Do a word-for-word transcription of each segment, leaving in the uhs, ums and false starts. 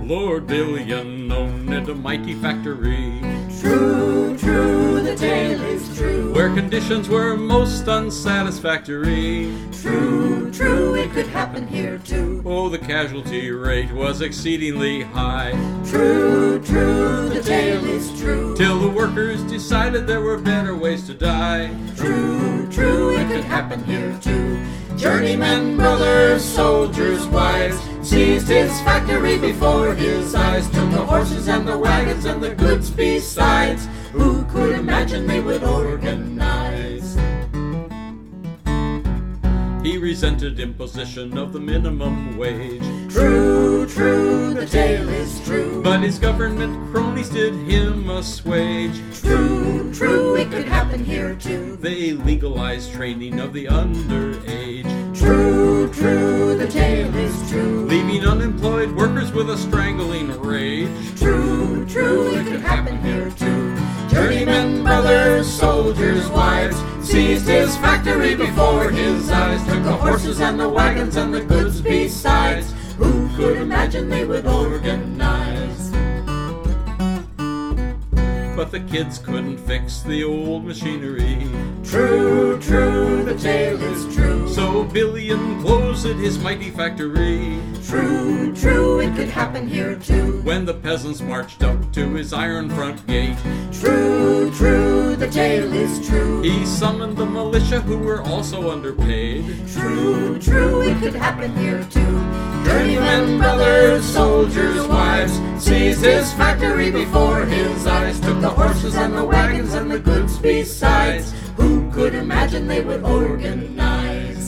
Lord Billion owned a mighty factory. True, true, the tale is true. Where conditions were most unsatisfactory. True, true, it could happen here too. Oh, the casualty rate was exceedingly high. True, true, the tale is true. Till the workers decided there were better ways to die. True, true, it could happen here too. Journeymen, brothers, soldiers, wives, seized his factory before his eyes, took the horses and the wagons and the goods besides. Who could imagine they would organize? He resented imposition of the minimum wage. True, true, the tale is true. But his government cronies did him assuage. True, true, it could happen here too. They legalized training of the underage. True, true, the tale is true. Leaving unemployed workers with a strangling rage. True, true, it could happen here too. Journeymen, brothers, soldiers, wives, seized his factory before his eyes, took the horses and the wagons and the goods besides. Who could imagine they would organize? But the kids couldn't fix the old machinery. True, true, the tale is true. So Billion closed his mighty factory. True, true, it could happen here too. When the peasants marched up to his iron front gate. True, true, the tale is true. He summoned the militia who were also underpaid. True, true, it could happen here too. Journeymen, brothers, soldiers, wives, seized his factory before his eyes, took the horses and the wagons and the goods besides. Who could imagine they would organize?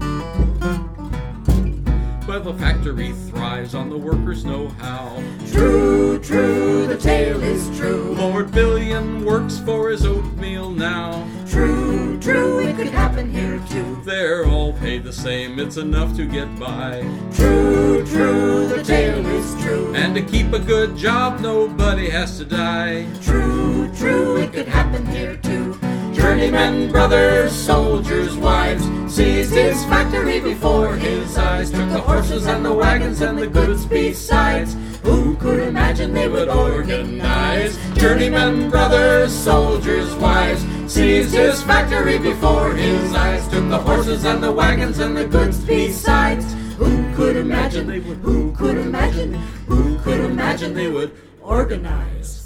But the factory thrives on the workers' know-how. True, true, the tale is true. Lord Billion works for his oatmeal now. True, true, it could happen here too. They're all paid the same, it's enough to get by. True, true, the tale is true. And to keep a good job, nobody has to die. True, true, it could happen here too. Journeymen, brothers, soldiers, wives, seized his factory before his eyes, took the horses and the wagons and the goods besides. Who could imagine they would organize? Journeymen, brothers, soldiers, wives, seized his factory before his eyes, took the horses and the wagons and the goods besides. Who could imagine they would? Who could imagine? Who could imagine they would organize?